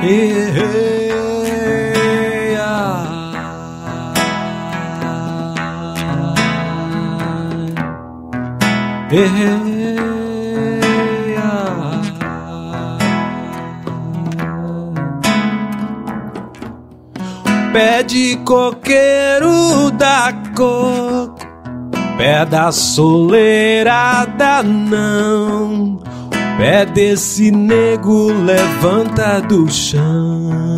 Pé de coqueiro da coco, pé da soleirada não. Pé desse nego levanta do chão.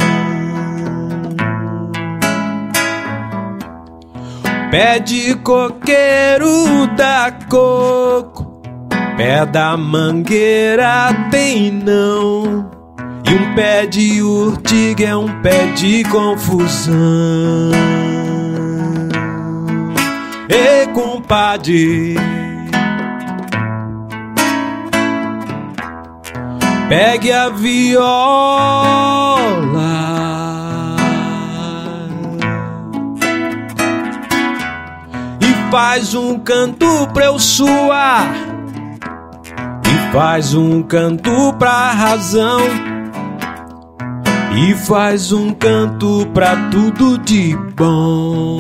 Pé de coqueiro da coco, pé da mangueira tem não. E um pé de urtiga é um pé de confusão. Ei, compadre, pegue a viola e faz um canto pra eu suar, e faz um canto pra razão, e faz um canto pra tudo de bom.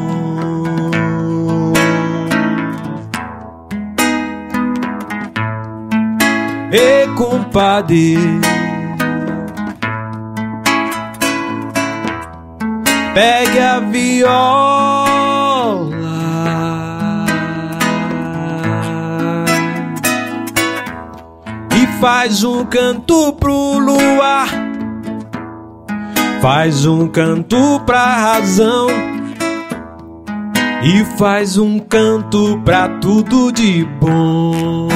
Ei, compadre, pegue a viola e faz um canto pro luar, faz um canto pra razão, e faz um canto pra tudo de bom.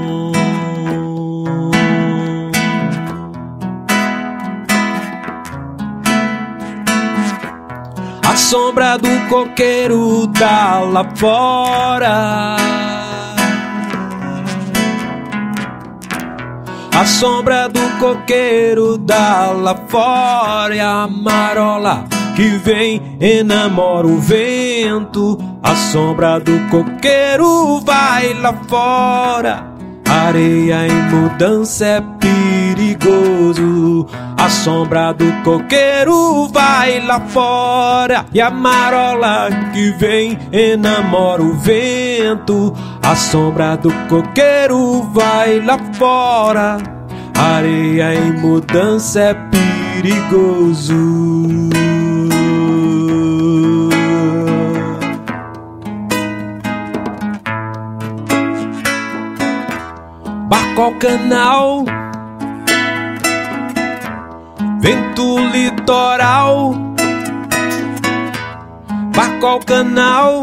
A sombra do coqueiro tá lá fora, a sombra do coqueiro dá lá fora, e a marola que vem enamora o vento. A sombra do coqueiro vai lá fora, areia em mudança é perigoso. A sombra do coqueiro vai lá fora, e a marola que vem enamora o vento. A sombra do coqueiro vai lá fora, areia em mudança é perigoso. Barco ao canal, vento litoral. Barco ao canal,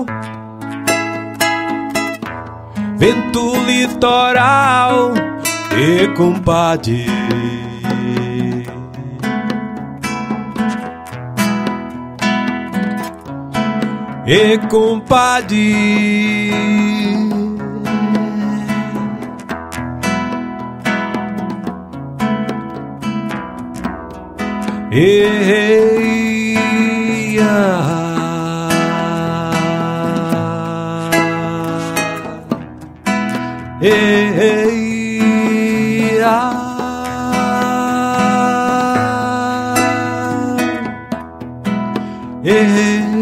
vento litoral. E compadre, e compadre, ei, ei,